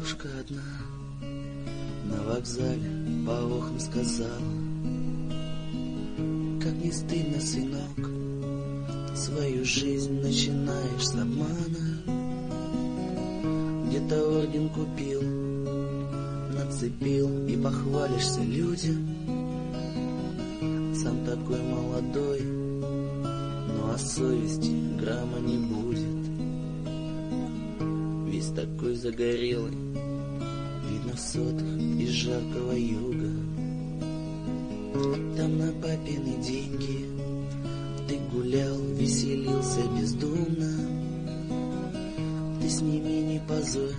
старушка одна на вокзале по окнам сказала: как не стыдно, сынок, свою жизнь начинаешь с обмана. Где-то орден купил, нацепил и похвалишься людям. Сам такой молодой, но о совести грамма не будет. Весь такой загорелый, видно в сотах из жаркого юга. Там на папины деньги ты гулял, веселился бездумно. Ты с ними не позорь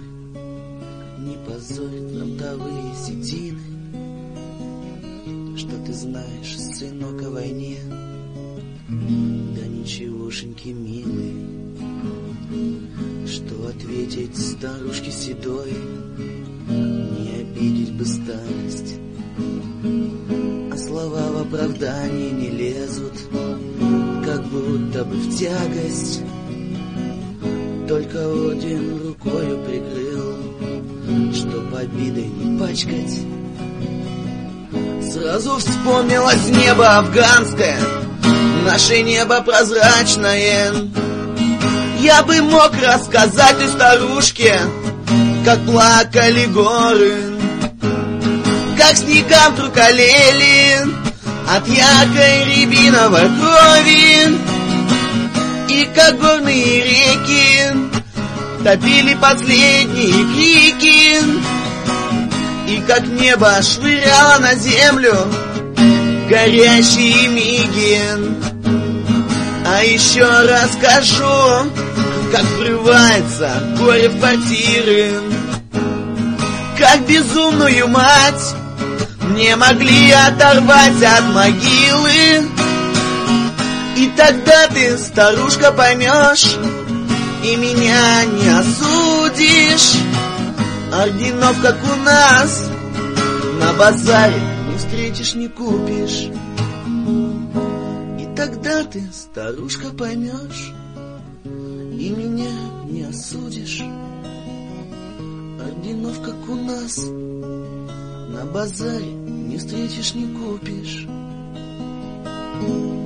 фронтовые седины. Что ты знаешь, сынок, о войне? Да ничегошеньки, милый. Что ответить старушке седой? Не обидеть бы старость, а слова в оправдании не лезут, как будто бы в тягость. Только орден рукою прикрыл, чтоб обидой не пачкать. Сразу вспомнилось небо афганское, наше небо прозрачное. Я бы мог рассказать той старушке, как плакали горы, как снега вдруг олели от яркой рябиновой крови, и как горные реки топили последние крики, и как небо швыряло на землю горящие миги. А еще расскажу, как врывается горе в квартиры, как безумную мать не могли оторвать от могилы. И тогда ты, старушка, поймешь и меня не осудишь. Орденов, как у нас, на базаре не встретишь, не купишь. И тогда ты, старушка, поймешь и меня не осудишь. Орденов, как у нас, на базаре не встретишь, не купишь.